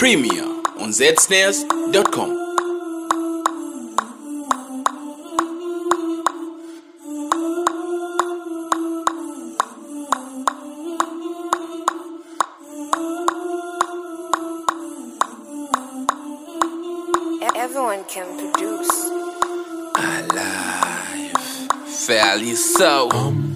Premiere on zsnares.com. Everyone can produce. Alive, fairly so.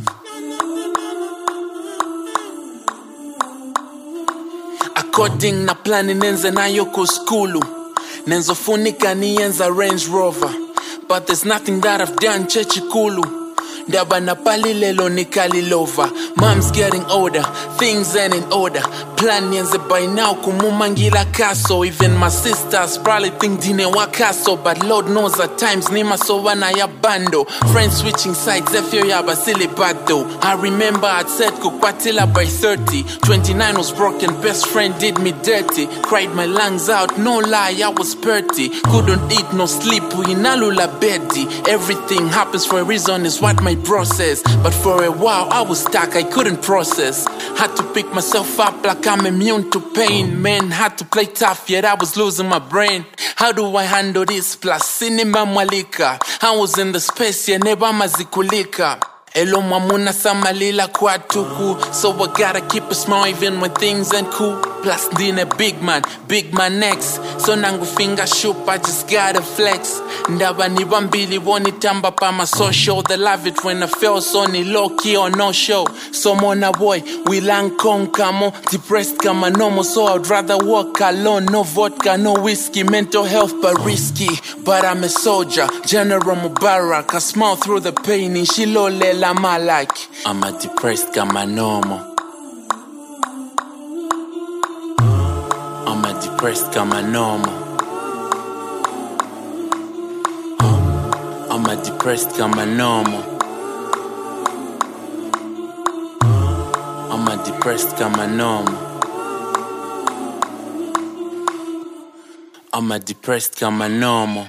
According na plani nenze nayo ku skulu, nenzo funika nienza Range Rover, but there's nothing that I've done chechikulu. Ndaba na pali lelo nikalilova. Mom's getting older, things ain't in order. Plan yenze by now kumumangila kaso. Even my sisters probably think dine wakaso, but Lord knows at times nima so wana ya bando. Friends switching sides, efyo ya basili bado. I remember I'd said kukwatila by 30. 29 was broken, best friend did me dirty. Cried my lungs out, no lie, I was purty. Couldn't eat, no sleep, inalula bedi. Everything happens for a reason is what my bro says. But for a while I was stuck, I couldn't process. Had to pick myself up like I'm immune to pain. Man, had to play tough, yet I was losing my brain. How do I handle this? Plus cinema mwalika. I was in the space, yeah, neba mazikulika. Elo mamuna samalila kwa tuku. So I gotta keep a smile even when things ain't cool. Plus dine big man next. So nangu finger shoop, I just gotta flex. Ndaba ni bambili woni tamba pa my social. They love it when I feel so ni low key or no show. So mona boy, we lang kong kamo. Depressed kama normal, so I'd rather walk alone. No vodka, no whiskey, mental health but risky. But I'm a soldier, General Mubarak. I smile through the pain in Shilole Lama like I'm a depressed kama normal. I'm a depressed kama normal. I'm a depressed kama normal. I'm a depressed kama normal. I'm a depressed kama normal.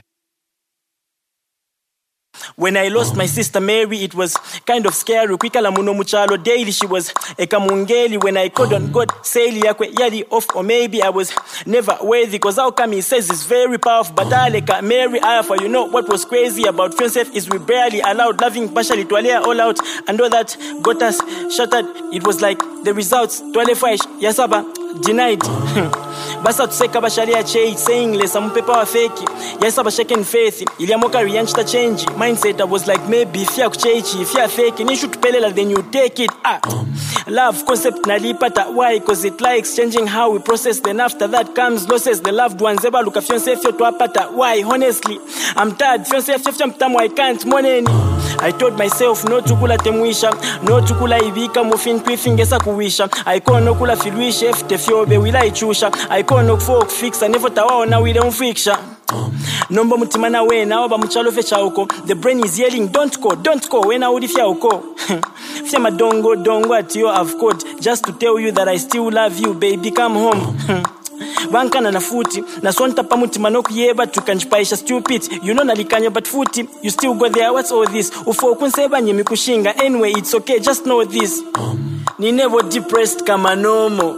When I lost my sister Mary, it was kind of scary. Kwikala muno muchalo daily, she was a kamungeli. When I called on God, saili yakwe yali off, or maybe I was never worthy. Cause how come he says it's very powerful, but aleka Mary Alpha. You know what was crazy about Friendsafe is we barely allowed loving partially to alea all out, and all that got us shattered. It was like the results, 12 yasaba denied. Basa tuseka basharia change, saying lesa mpepa wa fake. Yasaba shaken faith, iliamoka rianchita change. Mindset I was like maybe if you kuchechi, if you fake, you should pelela then you take it. Love concept nalipata, why? Cause it likes changing how we process. Then after that comes losses. The loved ones eba luka Friendsafe to apata. Why? Honestly, I'm tired. Friendsafe mtamu I can't money. I told myself no to kula temuisha, no to kula ibika mufin kwifingesa kuwisha. I call no kula filwisha if tefiobe wila ichusha. I call no folk fix and never tawa na wile unfiksha. Nomba mutimana we na waba mchalo fecha uko. The brain is yelling don't go wena udifia uko. Fiama dongo ati yo I've called just to tell you that I still love you baby, come home. Bankana na futi na sonta pamutima no kuyeba tukanjipaisha stupid. You know nalikanya but futi you still go there. What's all this? Ufo kunseba nyemi kushinga. Anyway it's okay, just know this. Ni never depressed kama normal.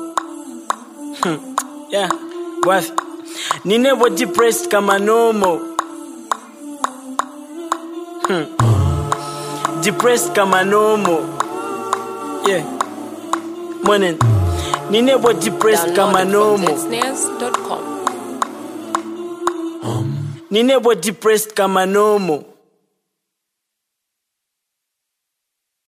Yeah, what? Ni never depressed kama normal. Depressed kama normal. Yeah, morning. Ni never depressed kama normal. Zsnares.com. Ni never depressed kama normal.